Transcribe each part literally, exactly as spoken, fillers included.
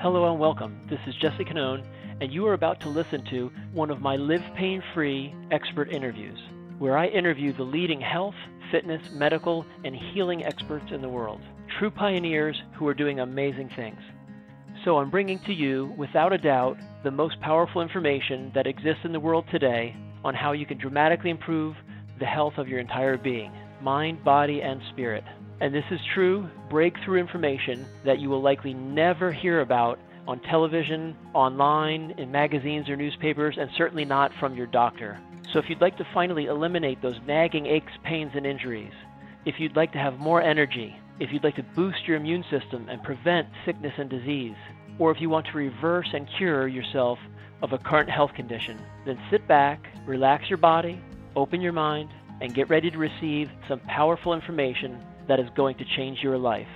Hello and welcome. This is Jesse Canone, and you are about to listen to one of my Live Pain Free expert interviews, where I interview the leading health, fitness, medical, and healing experts in the world, true pioneers who are doing amazing things. So I'm bringing to you, without a doubt, the most powerful information that exists in the world today on how you can dramatically improve the health of your entire being, mind, body, and spirit. And this is true breakthrough information that you will likely never hear about on television, online, in magazines or newspapers, and certainly not from your doctor. So if you'd like to finally eliminate those nagging aches, pains, and injuries, if you'd like to have more energy, if you'd like to boost your immune system and prevent sickness and disease, or if you want to reverse and cure yourself of a current health condition, then sit back, relax your body, open your mind, and get ready to receive some powerful information that is going to change your life.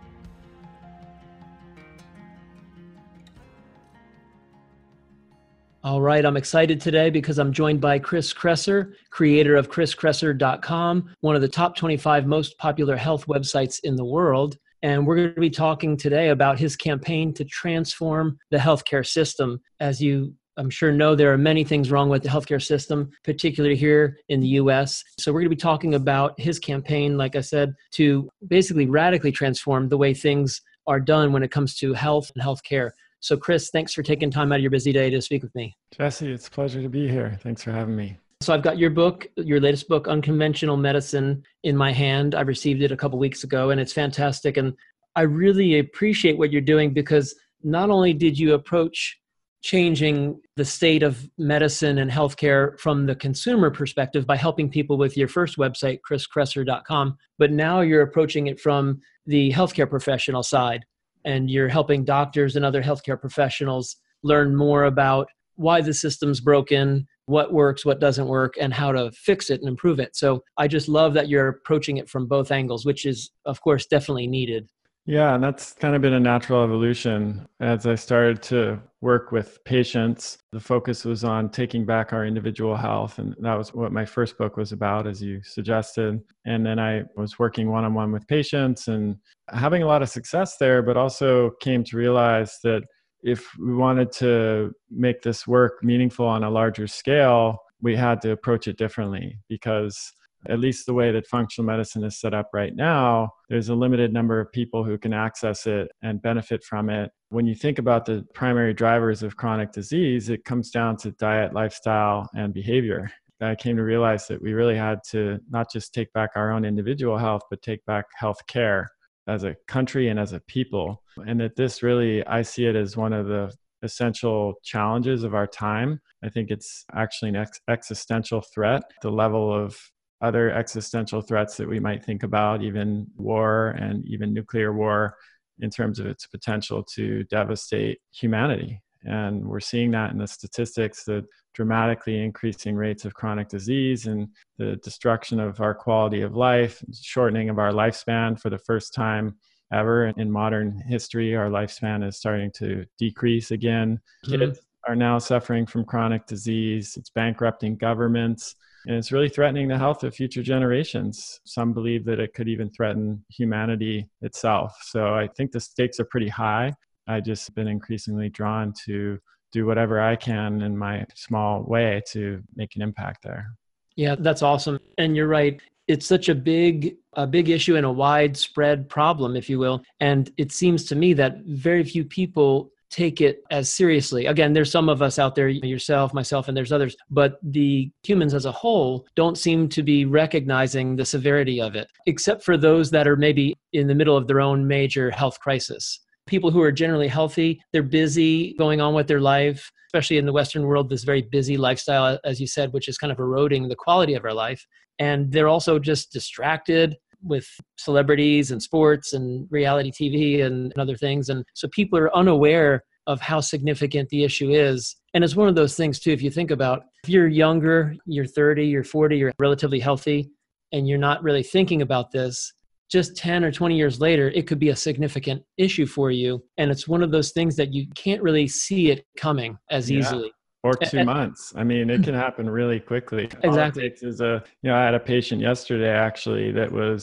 All right, I'm excited today because I'm joined by Chris Kresser, creator of chris kresser dot com, one of the top twenty-five most popular health websites in the world. And we're going to be talking today about his campaign to transform the healthcare system. As you I'm sure know, there are many things wrong with the healthcare system, particularly here in the U S. So we're going to be talking about his campaign, like I said, to basically radically transform the way things are done when it comes to health and healthcare. So Chris, thanks for taking time out of your busy day to speak with me. Jesse, it's a pleasure to be here. Thanks for having me. So I've got your book, your latest book, Unconventional Medicine, in my hand. I received it a couple weeks ago, and it's fantastic. And I really appreciate what you're doing because not only did you approach changing the state of medicine and healthcare from the consumer perspective by helping people with your first website, chris kresser dot com, but now you're approaching it from the healthcare professional side, and you're helping doctors and other healthcare professionals learn more about why the system's broken, what works, what doesn't work, and how to fix it and improve it. So I just love that you're approaching it from both angles, which is, of course, definitely needed. Yeah, and that's kind of been a natural evolution. As I started to work with patients, the focus was on taking back our individual health. And that was what my first book was about, as you suggested. And then I was working one-on-one with patients and having a lot of success there, but also came to realize that if we wanted to make this work meaningful on a larger scale, we had to approach it differently, because at least the way that functional medicine is set up right now, there's a limited number of people who can access it and benefit from it. When you think about the primary drivers of chronic disease, it comes down to diet, lifestyle, and behavior. I came to realize that we really had to not just take back our own individual health, but take back health care as a country and as a people. And that this really, I see it as one of the essential challenges of our time. I think it's actually an ex- existential threat, the level of other existential threats that we might think about, even war and even nuclear war, in terms of its potential to devastate humanity. And we're seeing that in the statistics, the dramatically increasing rates of chronic disease and the destruction of our quality of life, shortening of our lifespan. For the first time ever in modern history, our lifespan is starting to decrease again. Mm-hmm. Kids are now suffering from chronic disease. It's bankrupting governments. And it's really threatening the health of future generations. Some believe that it could even threaten humanity itself. So I think the stakes are pretty high. I've just been increasingly drawn to do whatever I can in my small way to make an impact there. Yeah, that's awesome. And you're right. It's such a big, a big issue and a widespread problem, if you will. And it seems to me that very few people take it as seriously. Again, there's some of us out there, yourself, myself, and there's others, but the humans as a whole don't seem to be recognizing the severity of it, except for those that are maybe in the middle of their own major health crisis. People who are generally healthy, they're busy going on with their life, especially in the Western world, this very busy lifestyle, as you said, which is kind of eroding the quality of our life. And they're also just distracted with celebrities and sports and reality T V and other things. And so people are unaware of how significant the issue is. And it's one of those things too, if you think about, if you're younger, you're thirty, you're forty, you're relatively healthy, and you're not really thinking about this, just ten or twenty years later, it could be a significant issue for you. And it's one of those things that you can't really see it coming as Yeah. easily. Or two months. I mean, it can happen really quickly. Exactly. All it takes is a, you know, I had a patient yesterday actually that was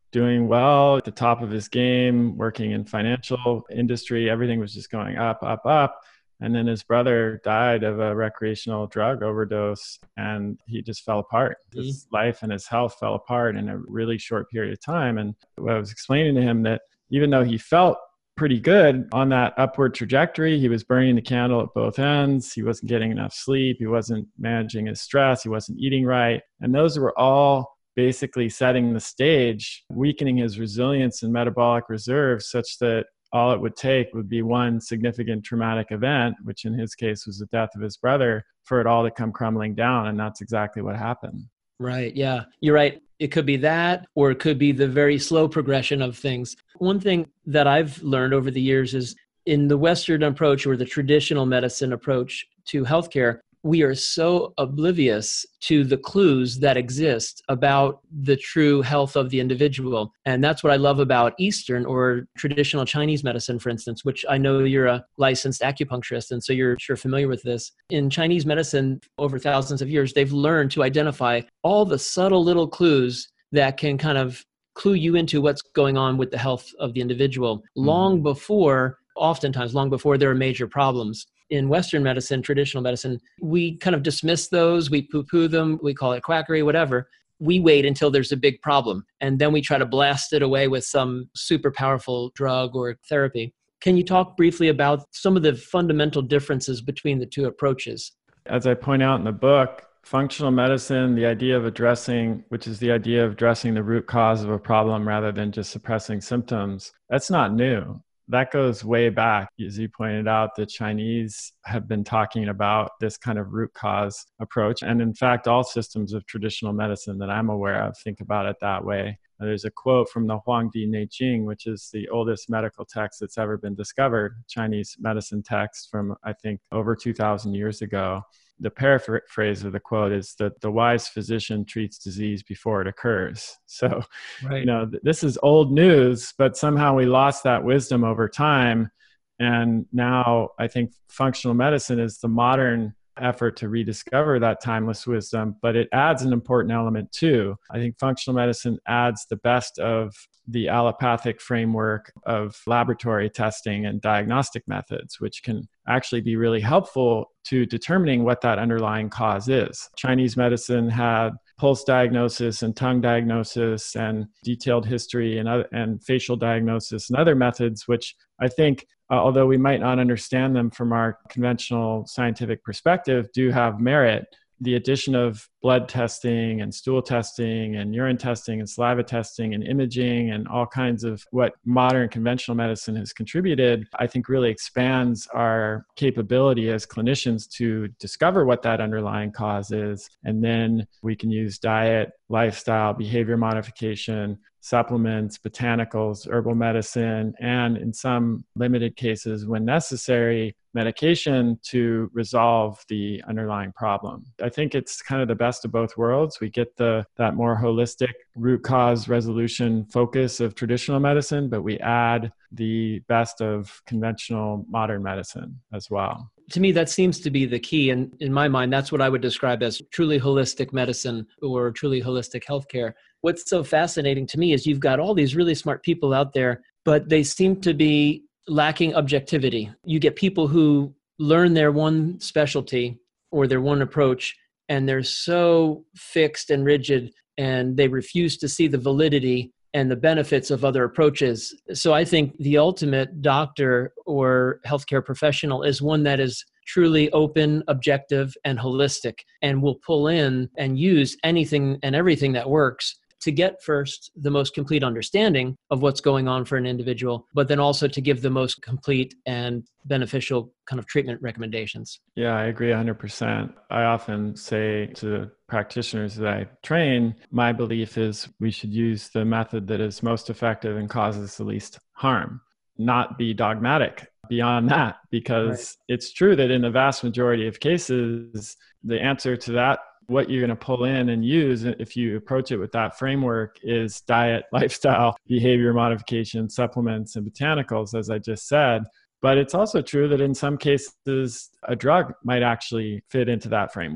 doing well at the top of his game, working in financial industry. Everything was just going up, up, up. And then his brother died of a recreational drug overdose, and he just fell apart. Mm-hmm. His life and his health fell apart in a really short period of time. And I was explaining to him that even though he felt pretty good on that upward trajectory, he was burning the candle at both ends. He wasn't getting enough sleep. He wasn't managing his stress. He wasn't eating right. And those were all basically setting the stage, weakening his resilience and metabolic reserves such that all it would take would be one significant traumatic event, which in his case was the death of his brother, for it all to come crumbling down. And that's exactly what happened. Right. Yeah, you're right. It could be that, or it could be the very slow progression of things. One thing that I've learned over the years is in the Western approach, or the traditional medicine approach to healthcare, we are so oblivious to the clues that exist about the true health of the individual. And that's what I love about Eastern or traditional Chinese medicine, for instance, which I know you're a licensed acupuncturist, and so you're sure familiar with this. In Chinese medicine, over thousands of years, they've learned to identify all the subtle little clues that can kind of clue you into what's going on with the health of the individual long mm-hmm. before, oftentimes long before there are major problems. In Western medicine, traditional medicine, we kind of dismiss those, we poo-poo them, we call it quackery, whatever. We wait until there's a big problem, and then we try to blast it away with some super powerful drug or therapy. Can you talk briefly about some of the fundamental differences between the two approaches? As I point out in the book, functional medicine, the idea of addressing, which is the idea of addressing the root cause of a problem rather than just suppressing symptoms, that's not new. That goes way back. As you pointed out, the Chinese have been talking about this kind of root cause approach. And in fact, all systems of traditional medicine that I'm aware of think about it that way. There's a quote from the Huangdi Neijing, which is the oldest medical text that's ever been discovered, Chinese medicine text from, I think, over two thousand years ago. The paraphrase of the quote is that the wise physician treats disease before it occurs. So, right. you know, th- this is old news, but somehow we lost that wisdom over time. And now I think functional medicine is the modern effort to rediscover that timeless wisdom, but it adds an important element too. I think functional medicine adds the best of the allopathic framework of laboratory testing and diagnostic methods, which can actually be really helpful to determining what that underlying cause is. Chinese medicine had pulse diagnosis and tongue diagnosis and detailed history and, other, and facial diagnosis and other methods, which I think, uh, although we might not understand them from our conventional scientific perspective, do have merit. The addition of blood testing and stool testing and urine testing and saliva testing and imaging and all kinds of what modern conventional medicine has contributed, I think really expands our capability as clinicians to discover what that underlying cause is. And then we can use diet, lifestyle, behavior modification, supplements, botanicals, herbal medicine, and in some limited cases, when necessary, medication to resolve the underlying problem. I think it's kind of the best of both worlds. We get the that more holistic root cause resolution focus of traditional medicine, but we add the best of conventional modern medicine as well. To me, that seems to be the key. And in my mind, that's what I would describe as truly holistic medicine or truly holistic healthcare. What's so fascinating to me is you've got all these really smart people out there, but they seem to be lacking objectivity. You get people who learn their one specialty or their one approach, and they're so fixed and rigid, and they refuse to see the validity and the benefits of other approaches. So I think the ultimate doctor or healthcare professional is one that is truly open, objective, and holistic, and will pull in and use anything and everything that works to get first the most complete understanding of what's going on for an individual, but then also to give the most complete and beneficial kind of treatment recommendations. Yeah, I agree one hundred percent. I often say to practitioners that I train, my belief is we should use the method that is most effective and causes the least harm, not be dogmatic beyond that, because right. It's true that in the vast majority of cases, the answer to that, what you're going to pull in and use if you approach it with that framework is diet, lifestyle, behavior modification, supplements, and botanicals, as I just said. But it's also true that in some cases, a drug might actually fit into that framework.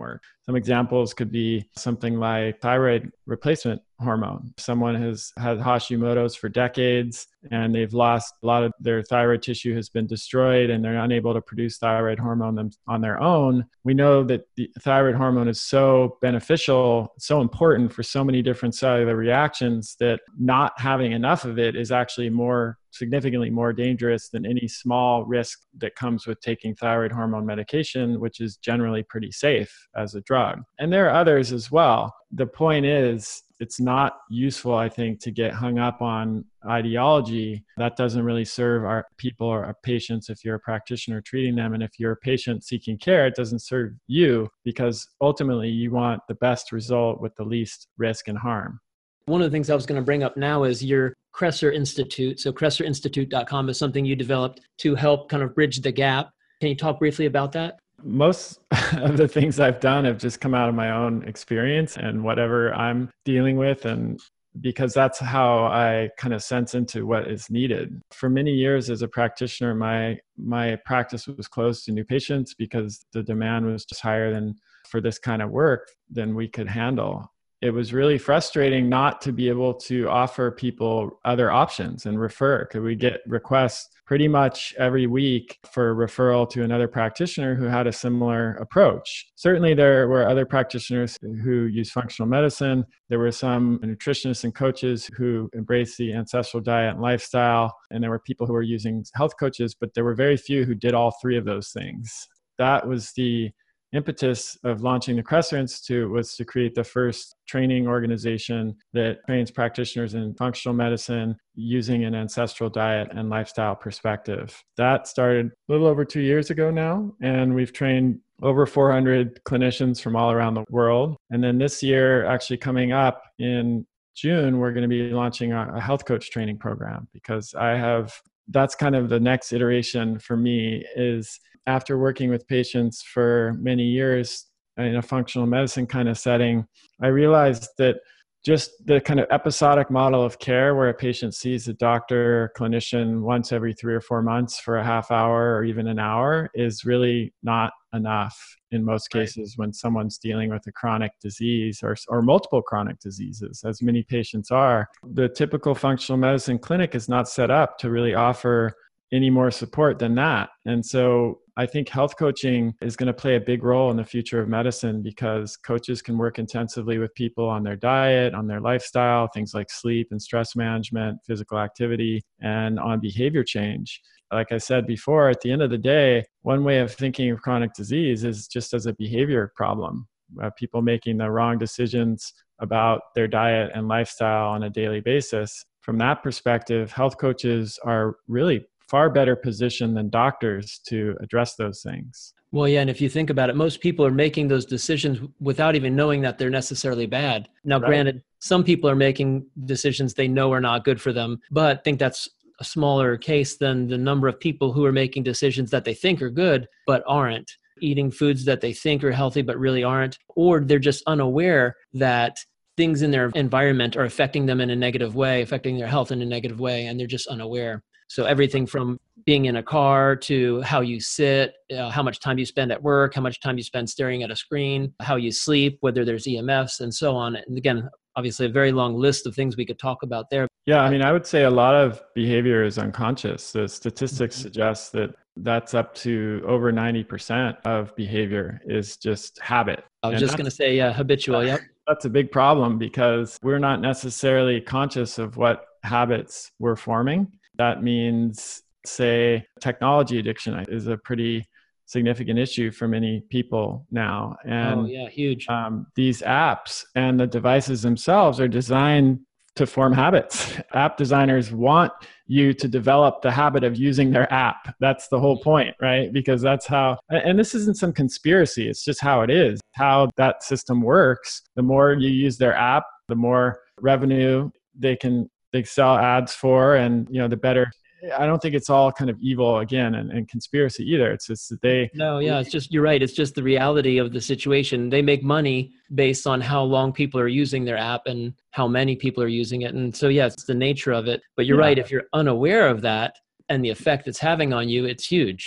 Some examples could be something like thyroid replacement hormone. Someone has had Hashimoto's for decades and they've lost a lot of their thyroid tissue has been destroyed and they're unable to produce thyroid hormone on their own. We know that the thyroid hormone is so beneficial, so important for so many different cellular reactions that not having enough of it is actually more significantly more dangerous than any small risk that comes with taking thyroid hormone medication, which is generally pretty safe as a drug. And there are others as well. The point is, it's not useful, I think, to get hung up on ideology. That doesn't really serve our people or our patients if you're a practitioner treating them. And if you're a patient seeking care, it doesn't serve you because ultimately you want the best result with the least risk and harm. One of the things I was going to bring up now is your Kresser Institute. So kresser institute dot com is something you developed to help kind of bridge the gap. Can you talk briefly about that? Most of the things I've done have just come out of my own experience and whatever I'm dealing with, and because that's how I kind of sense into what is needed. For many years as a practitioner, my my practice was closed to new patients because the demand was just higher than for this kind of work than we could handle. It was really frustrating not to be able to offer people other options and refer. Could we get requests pretty much every week for referral to another practitioner who had a similar approach? Certainly there were other practitioners who use functional medicine. There were some nutritionists and coaches who embraced the ancestral diet and lifestyle. And there were people who were using health coaches, but there were very few who did all three of those things. That was the impetus of launching the Kresser Institute, was to create the first training organization that trains practitioners in functional medicine using an ancestral diet and lifestyle perspective. That started a little over two years ago now, and we've trained over four hundred clinicians from all around the world. And then this year, actually coming up in June, we're going to be launching a health coach training program, because I have, that's kind of the next iteration for me is, after working with patients for many years in a functional medicine kind of setting, I realized that just the kind of episodic model of care where a patient sees a doctor or clinician once every three or four months for a half hour or even an hour is really not enough in most cases when someone's dealing with a chronic disease or, or multiple chronic diseases, as many patients are. The typical functional medicine clinic is not set up to really offer any more support than that. And so I think health coaching is going to play a big role in the future of medicine, because coaches can work intensively with people on their diet, on their lifestyle, things like sleep and stress management, physical activity, and on behavior change. Like I said before, at the end of the day, one way of thinking of chronic disease is just as a behavior problem. Uh, people making the wrong decisions about their diet and lifestyle on a daily basis. From that perspective, health coaches are really far better positioned than doctors to address those things. Well, yeah. And if you think about it, most people are making those decisions without even knowing that they're necessarily bad. Now, right. Granted, some people are making decisions they know are not good for them, but I think that's a smaller case than the number of people who are making decisions that they think are good, but aren't. Eating foods that they think are healthy, but really aren't, or they're just unaware that things in their environment are affecting them in a negative way, affecting their health in a negative way, and they're just unaware. So everything from being in a car to how you sit, uh, how much time you spend at work, how much time you spend staring at a screen, how you sleep, whether there's E M Fs and so on. And again, obviously a very long list of things we could talk about there. Yeah, I mean, I would say a lot of behavior is unconscious. The statistics mm-hmm. suggest that that's up to over ninety percent of behavior is just habit. I was and just going to say, yeah, habitual. Yep. That's a big problem because we're not necessarily conscious of what habits we're forming. That means, say, technology addiction is a pretty significant issue for many people now. And oh, yeah, huge. Um, these apps and the devices themselves are designed to form habits. App designers want you to develop the habit of using their app. That's the whole point, right? Because that's how, and this isn't some conspiracy, it's just how it is, how that system works. The more you use their app, the more revenue they can they sell ads for, and you know, the better. I don't think it's all kind of evil again and, and conspiracy either. It's just that they... No, yeah, it's just, you're right. It's just the reality of the situation. They make money based on how long people are using their app and how many people are using it. And so, yeah, it's the nature of it. But you're yeah. right. If you're unaware of that and the effect it's having on you, it's huge.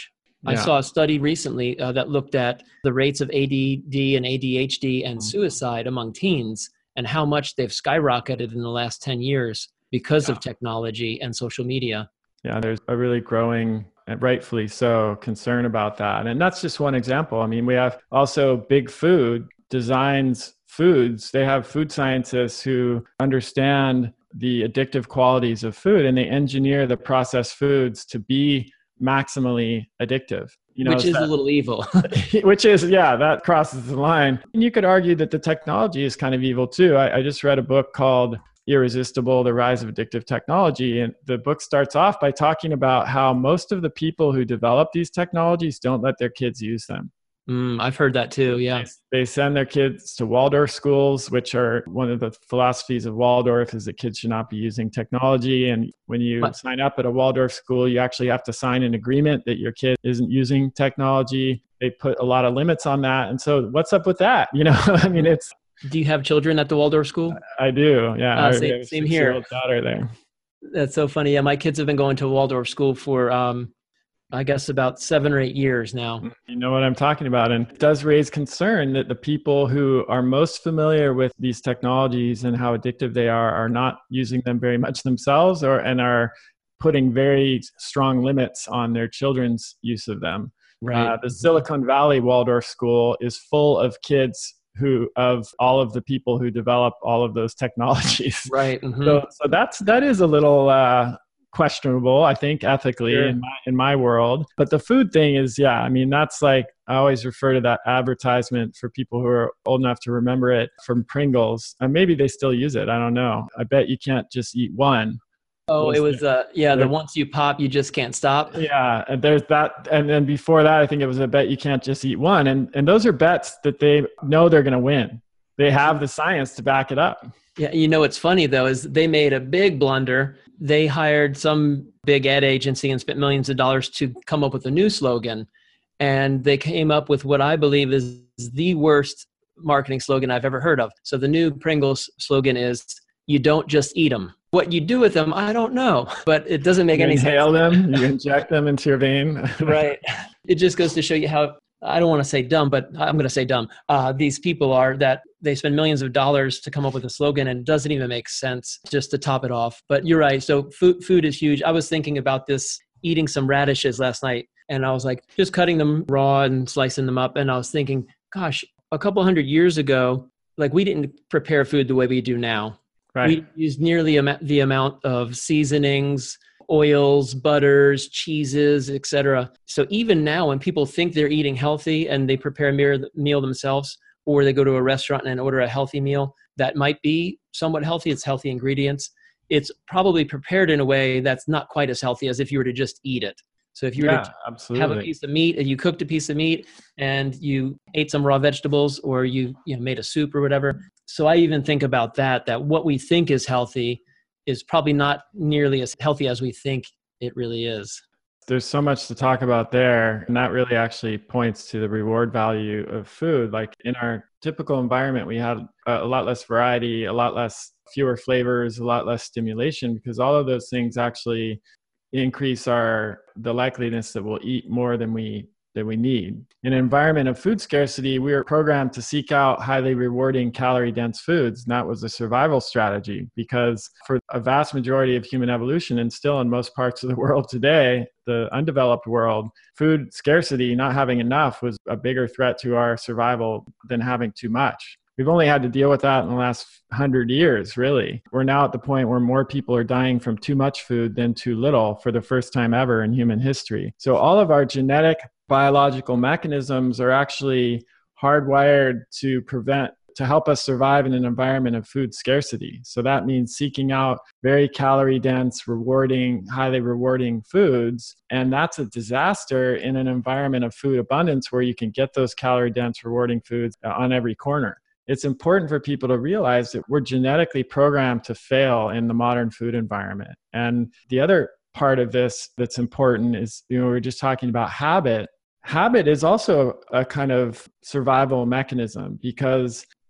I Yeah. saw a study recently uh, that looked at the rates of A D D and A D H D and suicide among teens and how much they've skyrocketed in the last ten years because Yeah. of technology and social media. Yeah, there's a really growing, and rightfully so, concern about that. And that's just one example. I mean, we have also Big Food designs foods. They have food scientists who understand the addictive qualities of food, and they engineer the processed foods to be maximally addictive. You know, Which is that, a little evil. which is, yeah, that crosses the line. And you could argue that the technology is kind of evil too. I, I just read a book called Irresistible, The Rise of Addictive Technology. And the book starts off by talking about how most of the people who develop these technologies don't let their kids use them. Mm, I've heard that too, yeah. They, they send their kids to Waldorf schools, which are one of the philosophies of Waldorf is that kids should not be using technology. And when you What? sign up at a Waldorf school, you actually have to sign an agreement that your kid isn't using technology. They put a lot of limits on that. And so what's up with that? You know, I mean, it's... Do you have children at the Waldorf school? I do, yeah. Uh, I same- have a same here. six-year-old daughter there. That's so funny. Yeah, my kids have been going to Waldorf school for, um, I guess, about seven or eight years now. You know what I'm talking about. And it does raise concern that the people who are most familiar with these technologies and how addictive they are are not using them very much themselves, or and are putting very strong limits on their children's use of them. Right. Uh, the Silicon Valley Waldorf School is full of kids who of all of the people who develop all of those technologies. Right. Mhm. So, so that's that is a little uh, questionable, I think, ethically Sure. in my in my world. But the food thing is, yeah, I mean, that's like I always refer to that advertisement for people who are old enough to remember it from Pringles, and maybe they still use it. I don't know. I bet you can't just eat one. Oh, Was it was, uh, yeah, the there- once you pop, you just can't stop. Yeah, and there's that, and then before that, I think it was a bet you can't just eat one, and and those are bets that they know they're going to win. They have the science to back it up. Yeah, you know what's funny though is they made a big blunder. They hired some big ad agency and spent millions of dollars to come up with a new slogan, and they came up with what I believe is the worst marketing slogan I've ever heard of. So the new Pringles slogan is, "You don't just eat them. What you do with them, I don't know, but it doesn't make You any inhale sense." them, you inject them into your vein. Right. It just goes to show you how, I don't want to say dumb, but I'm going to say dumb. Uh, these people are that they spend millions of dollars to come up with a slogan and it doesn't even make sense just to top it off. But you're right. So food, food is huge. I was thinking about this, eating some radishes last night, and I was like just cutting them raw and slicing them up. And I was thinking, gosh, a couple hundred years ago, like we didn't prepare food the way we do now. Right. We use nearly am- the amount of seasonings, oils, butters, cheeses, et cetera. So even now when people think they're eating healthy and they prepare a meal meal themselves, or they go to a restaurant and order a healthy meal that might be somewhat healthy, it's healthy ingredients, it's probably prepared in a way that's not quite as healthy as if you were to just eat it. So if you were Yeah, to absolutely. have a piece of meat and you cooked a piece of meat and you ate some raw vegetables, or you, you know, made a soup or whatever. So I even think about that, that what we think is healthy is probably not nearly as healthy as we think it really is. There's so much to talk about there. And that really actually points to the reward value of food. Like in our typical environment, we had a lot less variety, a lot less, fewer flavors, a lot less stimulation, because all of those things actually increase our the likeliness that we'll eat more than we that we need. In an environment of food scarcity, we were programmed to seek out highly rewarding calorie-dense foods, and that was a survival strategy, because for a vast majority of human evolution, and still in most parts of the world today, the undeveloped world, food scarcity, not having enough, was a bigger threat to our survival than having too much. We've only had to deal with that in the last hundred years, really. We're now at the point where more people are dying from too much food than too little for the first time ever in human history. So all of our genetic biological mechanisms are actually hardwired to prevent, to help us survive in an environment of food scarcity. So that means seeking out very calorie dense, rewarding, highly rewarding foods. And that's a disaster in an environment of food abundance where you can get those calorie dense, rewarding foods on every corner. It's important for people to realize that we're genetically programmed to fail in the modern food environment. And the other part of this that's important is, you know, we were just talking about habit. Habit is also a kind of survival mechanism, because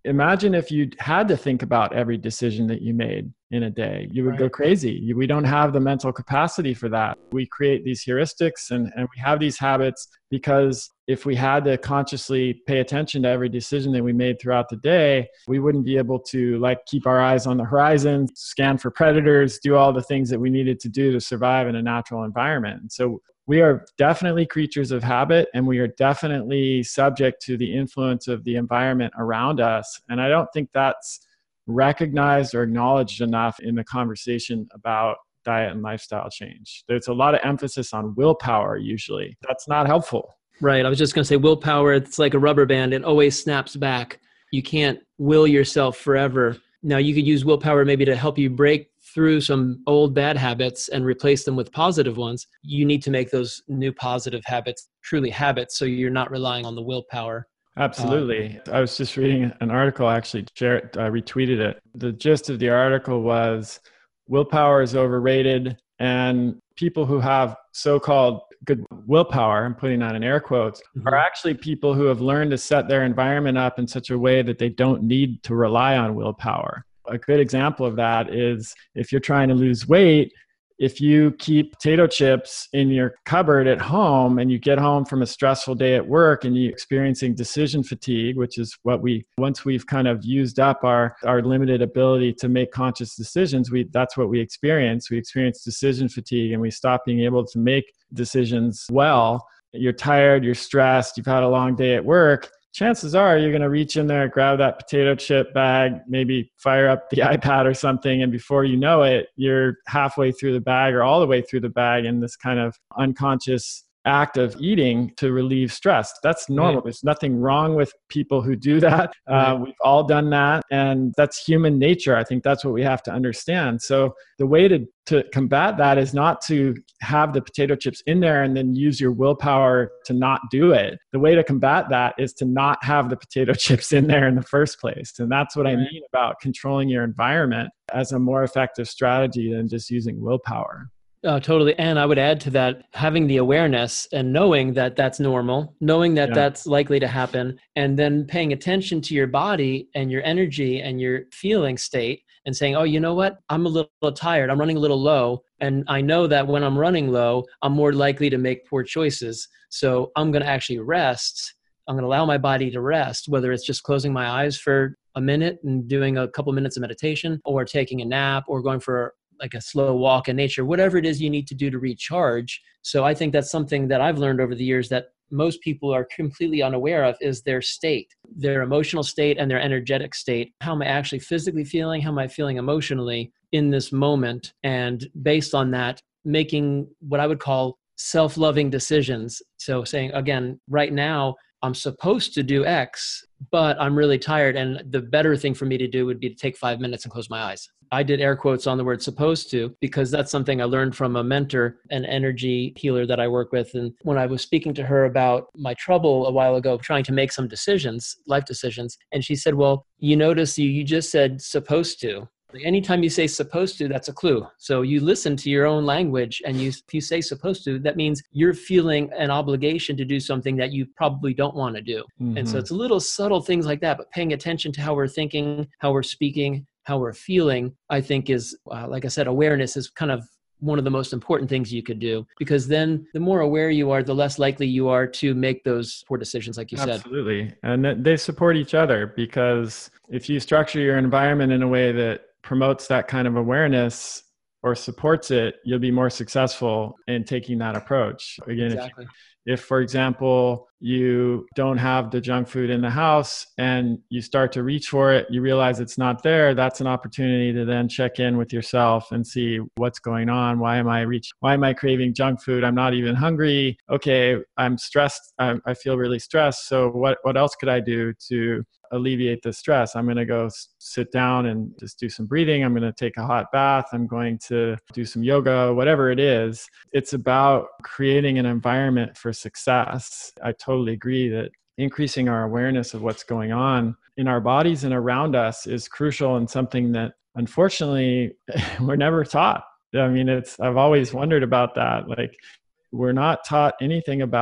Imagine if you had to think about every decision that you made in a day. You would Right. go crazy. You- We don't have the mental capacity for that. We create these heuristics and, and we have these habits because if we had to consciously pay attention to every decision that we made throughout the day, we wouldn't be able to like keep our eyes on the horizon, scan for predators, do all the things that we needed to do to survive in a natural environment. And so we are definitely creatures of habit, and we are definitely subject to the influence of the environment around us. And I don't think that's recognized or acknowledged enough in the conversation about diet and lifestyle change. There's a lot of emphasis on willpower usually. That's not helpful. Right. I was just going to say willpower, it's like a rubber band. It always snaps back. You can't will yourself forever. Now, you could use willpower maybe to help you break through some old bad habits and replace them with positive ones. You need to make those new positive habits truly habits, so you're not relying on the willpower. Absolutely. I was just reading an article, actually, Jared, I retweeted it. The gist of the article was willpower is overrated, and people who have so-called good willpower, I'm putting that in air quotes, Mhm. are actually people who have learned to set their environment up in such a way that they don't need to rely on willpower. A good example of that is if you're trying to lose weight, if you keep potato chips in your cupboard at home and you get home from a stressful day at work and you're experiencing decision fatigue, which is what we, once we've kind of used up our, our limited ability to make conscious decisions, we, that's what we experience. We experience decision fatigue and we stop being able to make decisions well. You're tired, you're stressed, you've had a long day at work. Chances are you're going to reach in there, grab that potato chip bag, maybe fire up the iPad or something. And before you know it, you're halfway through the bag or all the way through the bag in this kind of unconscious act of eating to relieve stress. That's normal. Right. There's nothing wrong with people who do that. Right. Uh, we've all done that. And that's human nature. I think that's what we have to understand. So the way to, to combat that is not to have the potato chips in there and then use your willpower to not do it. The way to combat that is to not have the potato chips in there in the first place. And that's what I mean about controlling your environment as a more effective strategy than just using willpower. Oh, totally. And I would add to that, having the awareness and knowing that that's normal, knowing that Yeah. that's likely to happen, and then paying attention to your body and your energy and your feeling state and saying, oh, you know what? I'm a little tired. I'm running a little low. And I know that when I'm running low, I'm more likely to make poor choices. So I'm going to actually rest. I'm going to allow my body to rest, whether it's just closing my eyes for a minute and doing a couple minutes of meditation, or taking a nap, or going for like a slow walk in nature, whatever it is you need to do to recharge. So I think that's something that I've learned over the years that most people are completely unaware of, is their state, their emotional state and their energetic state. How am I actually physically feeling? How am I feeling emotionally in this moment? And based on that, making what I would call self-loving decisions. So saying, again, right now, I'm supposed to do X, but I'm really tired. And the better thing for me to do would be to take five minutes and close my eyes. I did air quotes on the word supposed to, because that's something I learned from a mentor, an energy healer that I work with. And when I was speaking to her about my trouble a while ago, trying to make some decisions, life decisions, and she said, well, you notice you, you just said supposed to. Anytime you say supposed to, that's a clue. So you listen to your own language, and you, if you say supposed to, that means you're feeling an obligation to do something that you probably don't want to do. Mm-hmm. And so it's little subtle things like that, but paying attention to how we're thinking, how we're speaking, how we're feeling, I think is, uh, like I said, awareness is kind of one of the most important things you could do, because then the more aware you are, the less likely you are to make those poor decisions, like you Absolutely. said. Absolutely. And they support each other, because if you structure your environment in a way that promotes that kind of awareness or supports it, you'll be more successful in taking that approach. Again, Exactly. if, if, for example, you don't have the junk food in the house and you start to reach for it, you realize it's not there, that's an opportunity to then check in with yourself and see what's going on. Why am I reach? Why am I craving junk food? I'm not even hungry. Okay, I'm stressed. I'm, I feel really stressed. So what, what else could I do to alleviate the stress? I'm going to go sit down and just do some breathing. I'm going to take a hot bath. I'm going to do some yoga, whatever it is. It's about creating an environment for success. I totally agree that increasing our awareness of what's going on in our bodies and around us is crucial, and something that unfortunately we're never taught. I mean, it's, I've always wondered about that. Like, we're not taught anything about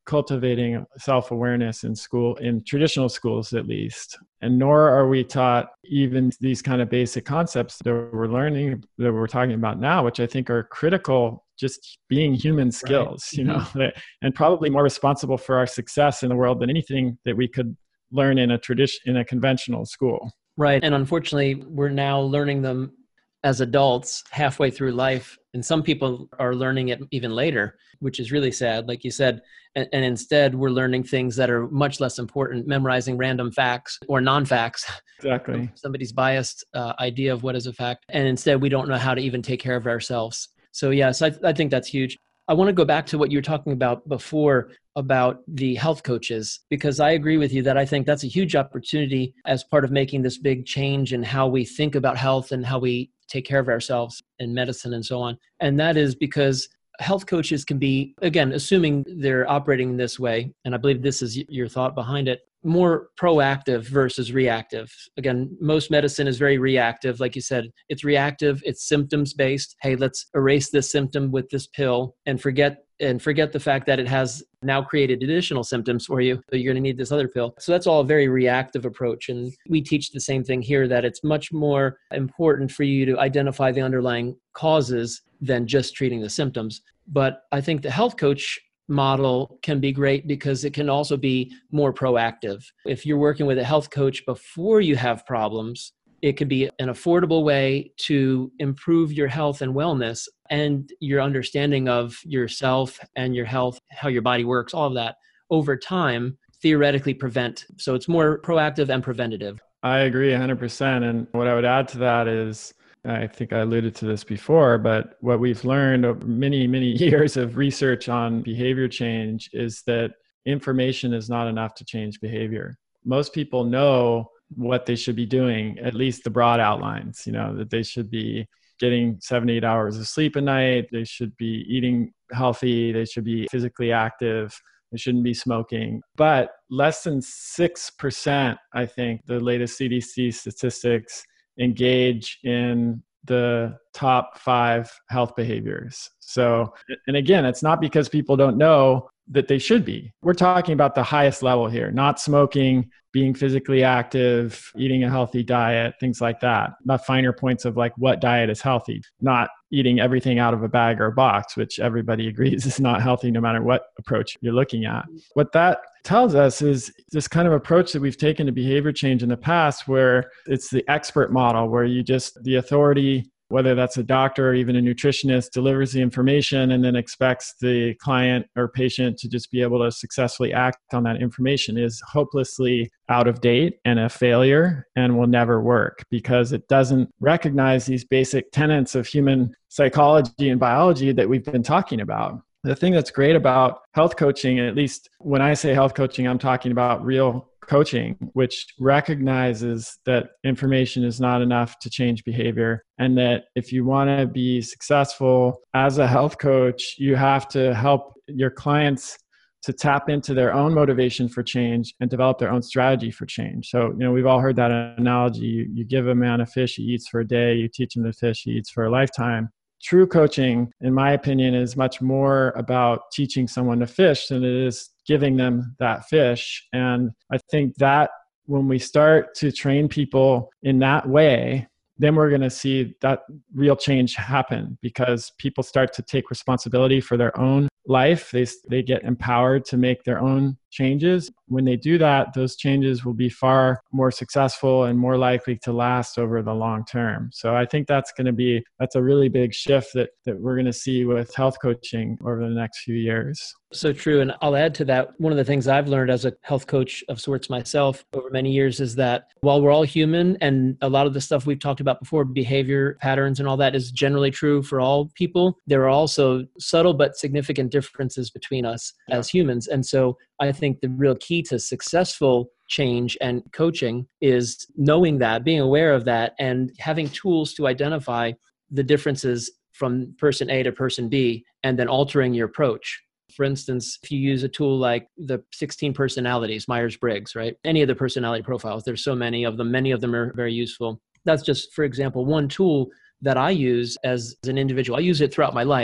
cultivating self-awareness in school, in traditional schools at least. And nor are we taught even these kind of basic concepts that we're learning, that we're talking about now, which I think are critical, just being human skills, right. you know, mm-hmm. and probably more responsible for our success in the world than anything that we could learn in a tradition, in a conventional school. Right. And unfortunately, we're now learning them as adults halfway through life. And some people are learning it even later, which is really sad, like you said. And, and instead, we're learning things that are much less important, memorizing random facts or non-facts. Exactly. Somebody's biased uh, idea of what is a fact. And instead, we don't know how to even take care of ourselves. So yes, I, I think that's huge. I want to go back to what you were talking about before about the health coaches, because I agree with you that I think that's a huge opportunity as part of making this big change in how we think about health and how we take care of ourselves in medicine and so on. And that is because health coaches can be, again, assuming they're operating this way, and I believe this is your thought behind it, more proactive versus reactive. Again, most medicine is very reactive. Like you said, it's reactive, it's symptoms based. Hey, let's erase this symptom with this pill and forget and forget the fact that it has now created additional symptoms for you. So you're going to need this other pill. So that's all a very reactive approach. And we teach the same thing here, that it's much more important for you to identify the underlying causes than just treating the symptoms. But I think the health coach model can be great because it can also be more proactive. If you're working with a health coach before you have problems, it could be an affordable way to improve your health and wellness and your understanding of yourself and your health, how your body works, all of that over time, theoretically prevent. So it's more proactive and preventative. I agree one hundred percent. And what I would add to that is, I think I alluded to this before, but what we've learned over many, many years of research on behavior change is that information is not enough to change behavior. Most people know what they should be doing, at least the broad outlines, you know, that they should be getting seven, eight hours of sleep a night. They should be eating healthy. They should be physically active. They shouldn't be smoking. But less than six percent, I think, the latest C D C statistics engage in the top five health behaviors. So, and again, it's not because people don't know that they should be. We're talking about the highest level here, not smoking, being physically active, eating a healthy diet, things like that. Not finer points of like what diet is healthy, not eating everything out of a bag or a box, which everybody agrees is not healthy no matter what approach you're looking at. What that tells us is this kind of approach that we've taken to behavior change in the past, where it's the expert model, where you just, the authority, whether that's a doctor or even a nutritionist, delivers the information and then expects the client or patient to just be able to successfully act on that information, is hopelessly out of date and a failure and will never work because it doesn't recognize these basic tenets of human psychology and biology that we've been talking about. The thing that's great about health coaching, at least when I say health coaching, I'm talking about real coaching, which recognizes that information is not enough to change behavior. And that if you want to be successful as a health coach, you have to help your clients to tap into their own motivation for change and develop their own strategy for change. So, you know, we've all heard that analogy. You, you give a man a fish, he eats for a day. You teach him to fish, he eats for a lifetime. True coaching, in my opinion, is much more about teaching someone to fish than it is giving them that fish. And I think that when we start to train people in that way, then we're going to see that real change happen because people start to take responsibility for their own life. They, they get empowered to make their own changes. When they do that, those changes will be far more successful and more likely to last over the long term. So I think that's going to be, that's a really big shift that, that we're going to see with health coaching over the next few years. So true. And I'll add to that, one of the things I've learned as a health coach of sorts myself over many years is that while we're all human and a lot of the stuff we've talked about before, behavior patterns and all that is generally true for all people, there are also subtle but significant differences between us as humans. And so I think the real key to successful change and coaching is knowing that, being aware of that, and having tools to identify the differences from person A to person B, and then altering your approach. For instance, if you use a tool like the sixteen personalities, Myers-Briggs, right? Any of the personality profiles, there's so many of them. Many of them are very useful. That's just, for example, one tool that I use as an individual. I use it throughout my life,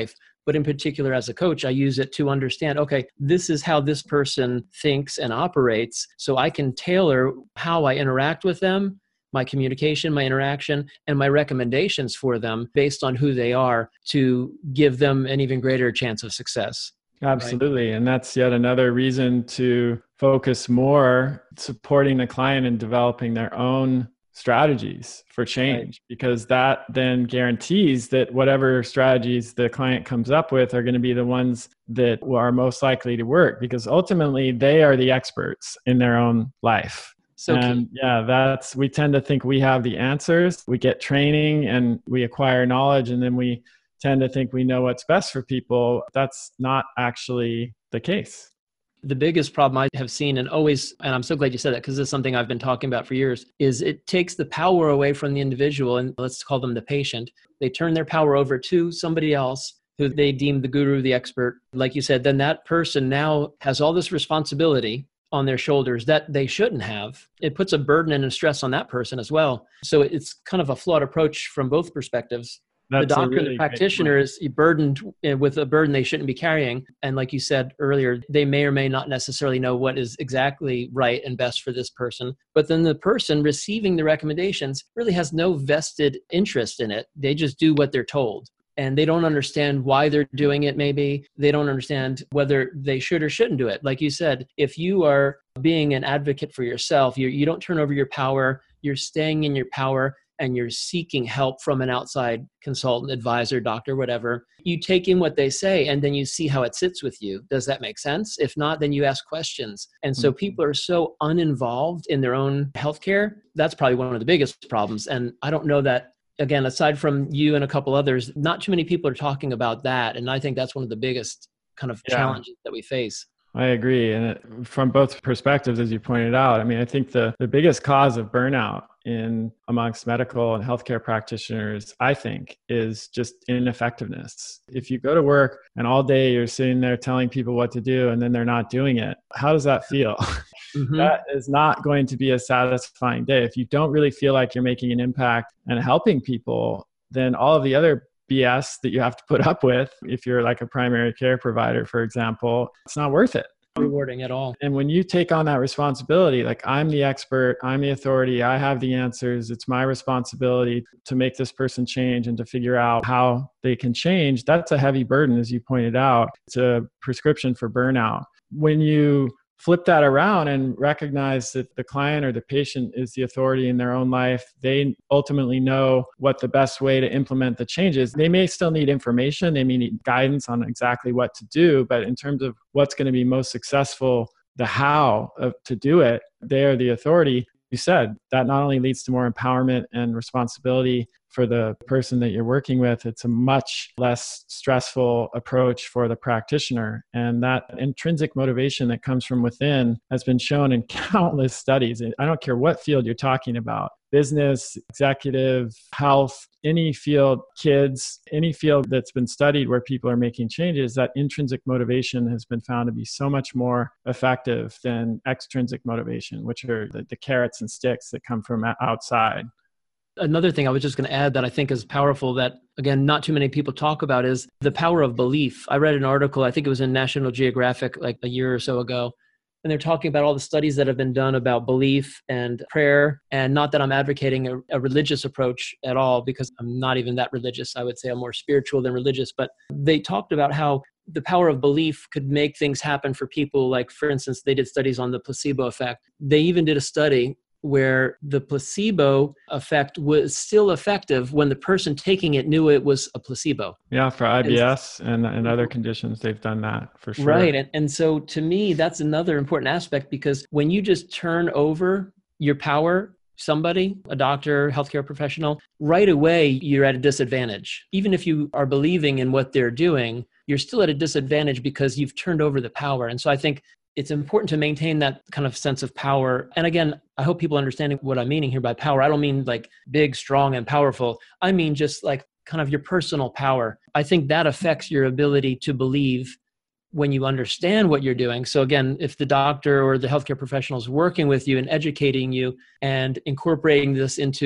But in particular, as a coach, I use it to understand, okay, this is how this person thinks and operates. So I can tailor how I interact with them, my communication, my interaction, and my recommendations for them based on who they are to give them an even greater chance of success. Absolutely. Right? And that's yet another reason to focus more supporting the client in developing their own strategies for change, right? Because that then guarantees that whatever strategies the client comes up with are going to be the ones that are most likely to work, because ultimately they are the experts in their own life. So and key. yeah, that's, we tend to think we have the answers. We get training and we acquire knowledge, and then we tend to think we know what's best for people. That's not actually the case. The biggest problem I have seen, and always, and I'm so glad you said that because this is something I've been talking about for years, is it takes the power away from the individual, and let's call them the patient. They turn their power over to somebody else who they deem the guru, the expert. Like you said, then that person now has all this responsibility on their shoulders that they shouldn't have. It puts a burden and a stress on that person as well. So it's kind of a flawed approach from both perspectives. That's the doctor, really the practitioner is burdened with a burden they shouldn't be carrying. And like you said earlier, they may or may not necessarily know what is exactly right and best for this person. But then the person receiving the recommendations really has no vested interest in it. They just do what they're told. And they don't understand why they're doing it, maybe. They don't understand whether they should or shouldn't do it. Like you said, if you are being an advocate for yourself, you, you don't turn over your power, you're staying in your power, and you're seeking help from an outside consultant, advisor, doctor, whatever, you take in what they say and then you see how it sits with you. Does that make sense? If not, then you ask questions. And so people are so uninvolved in their own healthcare. That's probably one of the biggest problems. And I don't know that, again, aside from you and a couple others, not too many people are talking about that. And I think that's one of the biggest kind of yeah. challenges that we face. I agree. And it, from both perspectives, as you pointed out, I mean, I think the, the biggest cause of burnout in amongst medical and healthcare practitioners, I think, is just ineffectiveness. If you go to work and all day you're sitting there telling people what to do and then they're not doing it, how does that feel? Mm-hmm. That is not going to be a satisfying day. If you don't really feel like you're making an impact and helping people, then all of the other B S that you have to put up with, if you're like a primary care provider, for example, it's not worth it. Rewarding at all. And when you take on that responsibility, like I'm the expert, I'm the authority, I have the answers, it's my responsibility to make this person change and to figure out how they can change, that's a heavy burden, as you pointed out. It's a prescription for burnout. When you flip that around and recognize that the client or the patient is the authority in their own life, they ultimately know what the best way to implement the changes. They may still need information, they may need guidance on exactly what to do, but in terms of what's going to be most successful, the how of, to do it, they are the authority. You said that not only leads to more empowerment and responsibility for the person that you're working with, it's a much less stressful approach for the practitioner. And that intrinsic motivation that comes from within has been shown in countless studies. I don't care what field you're talking about, business, executive, health, any field, kids, any field that's been studied where people are making changes, that intrinsic motivation has been found to be so much more effective than extrinsic motivation, which are the, the carrots and sticks that come from outside. Another thing I was just going to add that I think is powerful that, again, not too many people talk about is the power of belief. I read an article, I think it was in National Geographic like a year or so ago, and they're talking about all the studies that have been done about belief and prayer. And not that I'm advocating a, a religious approach at all, because I'm not even that religious. I would say I'm more spiritual than religious. But they talked about how the power of belief could make things happen for people. Like, for instance, they did studies on the placebo effect. They even did a study where the placebo effect was still effective when the person taking it knew it was a placebo. Yeah, for I B S and, and other conditions, they've done that for sure. Right. And, and so to me, that's another important aspect, because when you just turn over your power, somebody, a doctor, healthcare professional, right away, you're at a disadvantage. Even if you are believing in what they're doing, you're still at a disadvantage because you've turned over the power. And so I think it's important to maintain that kind of sense of power. And again, I hope people understand what I'm meaning here by power. I don't mean like big, strong, and powerful. I mean just like kind of your personal power. I think that affects your ability to believe when you understand what you're doing. So again, if the doctor or the healthcare professional is working with you and educating you and incorporating this into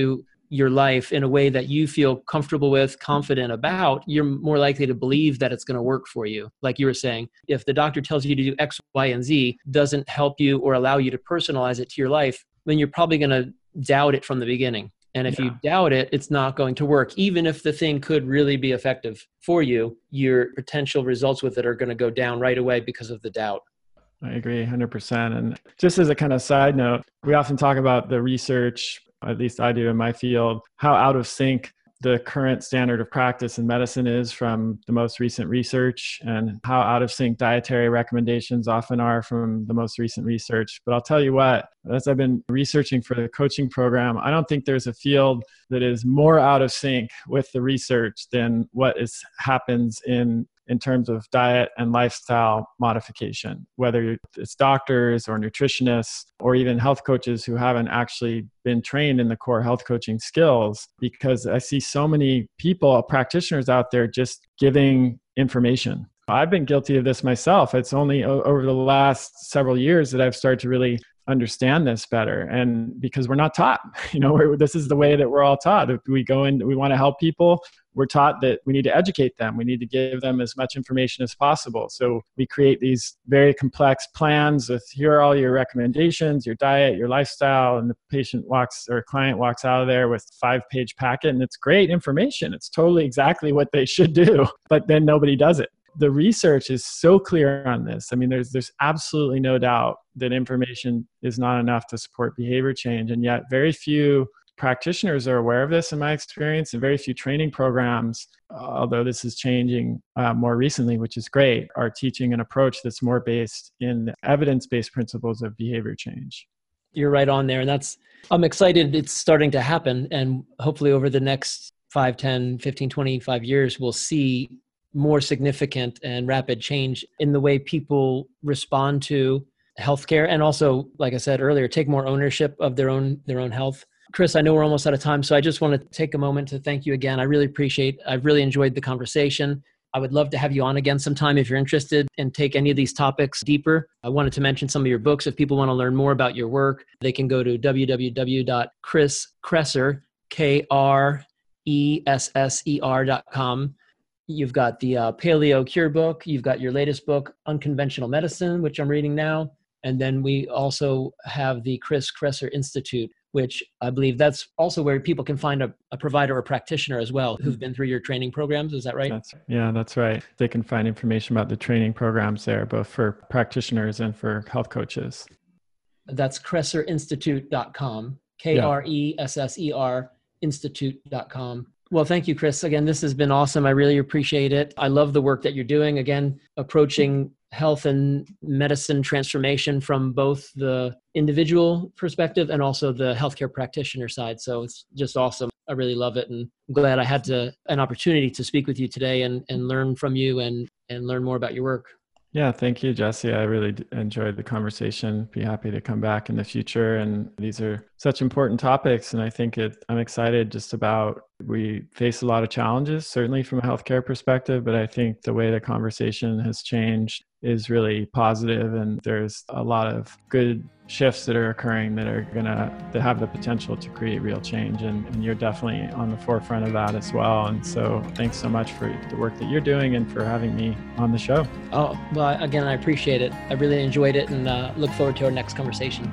your life in a way that you feel comfortable with, confident about, you're more likely to believe that it's going to work for you. Like you were saying, if the doctor tells you to do X, Y, and Z, doesn't help you or allow you to personalize it to your life, then you're probably going to doubt it from the beginning. And if yeah. you doubt it, it's not going to work. Even if the thing could really be effective for you, your potential results with it are going to go down right away because of the doubt. I agree one hundred percent. And just as a kind of side note, we often talk about the research, at least I do in my field, how out of sync the current standard of practice in medicine is from the most recent research, and how out of sync dietary recommendations often are from the most recent research. But I'll tell you what, as I've been researching for the coaching program, I don't think there's a field that is more out of sync with the research than what is happens in in terms of diet and lifestyle modification, whether it's doctors or nutritionists or even health coaches who haven't actually been trained in the core health coaching skills. Because I see so many people, practitioners out there just giving information. I've been guilty of this myself. It's only over the last several years that I've started to really understand this better. And because we're not taught, you know, we're, this is the way that we're all taught. If we go in, we want to help people, we're taught that we need to educate them. We need to give them as much information as possible. So we create these very complex plans with, here are all your recommendations, your diet, your lifestyle, and the patient walks or client walks out of there with a five-page packet, and it's great information. It's totally exactly what they should do, but then nobody does it. The research is so clear on this. I mean, there's there's absolutely no doubt that information is not enough to support behavior change, and yet very few practitioners are aware of this in my experience, and very few training programs, although this is changing uh, more recently, which is great, are teaching an approach that's more based in evidence-based principles of behavior change. You're right on there. And that's, I'm excited it's starting to happen. And hopefully over the next five, ten, fifteen, twenty-five years, we'll see more significant and rapid change in the way people respond to healthcare. And also, like I said earlier, take more ownership of their own, their own health. Chris, I know we're almost out of time, so I just want to take a moment to thank you again. I really appreciate, I've really enjoyed the conversation. I would love to have you on again sometime if you're interested and take any of these topics deeper. I wanted to mention some of your books. If people want to learn more about your work, they can go to w w w dot chris kresser, K R E S S E R dot com. You've got the uh, Paleo Cure book. You've got your latest book, Unconventional Medicine, which I'm reading now. And then we also have the Chris Kresser Institute, which I believe that's also where people can find a, a provider or practitioner as well who've been through your training programs. Is that right? That's, yeah, that's right. They can find information about the training programs there, both for practitioners and for health coaches. That's kresser institute dot com, K R E S S E R institute dot com. Well, thank you, Chris. Again, this has been awesome. I really appreciate it. I love the work that you're doing. Again, approaching health and medicine transformation from both the individual perspective and also the healthcare practitioner side. So it's just awesome. I really love it. And I'm glad I had to, an opportunity to speak with you today and, and learn from you and, and learn more about your work. Yeah, thank you, Jesse. I really enjoyed the conversation. Be happy to come back in the future. And these are such important topics. And I think it, I'm excited just about, we face a lot of challenges, certainly from a healthcare perspective, but I think the way the conversation has changed is really positive, and there's a lot of good shifts that are occurring that are gonna that have the potential to create real change, and, and you're definitely on the forefront of that as well. And so thanks so much for the work that you're doing and for having me on the show. Oh, well, again, I appreciate it. I really enjoyed it, and uh, look forward to our next conversation.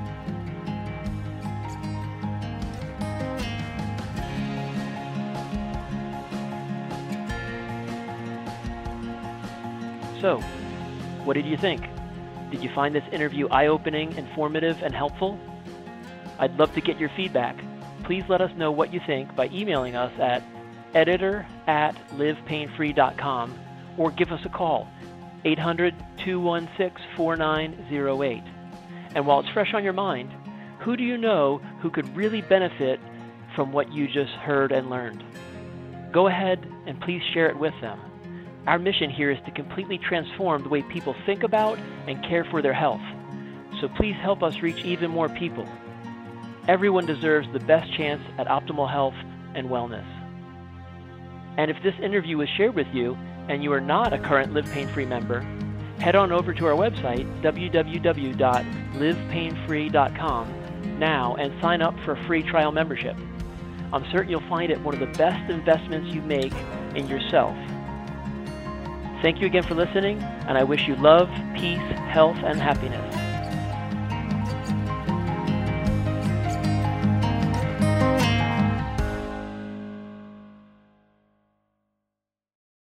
So, what did you think? Did you find this interview eye-opening, informative, and helpful? I'd love to get your feedback. Please let us know what you think by emailing us at editor at live pain free dot com or give us a call, eight hundred, two one six, four nine zero eight. And while it's fresh on your mind, who do you know who could really benefit from what you just heard and learned? Go ahead and please share it with them. Our mission here is to completely transform the way people think about and care for their health. So please help us reach even more people. Everyone deserves the best chance at optimal health and wellness. And if this interview was shared with you and you are not a current Live Pain Free member, head on over to our website, w w w dot live pain free dot com, now and sign up for a free trial membership. I'm certain you'll find it one of the best investments you make in yourself. Thank you again for listening, and I wish you love, peace, health, and happiness.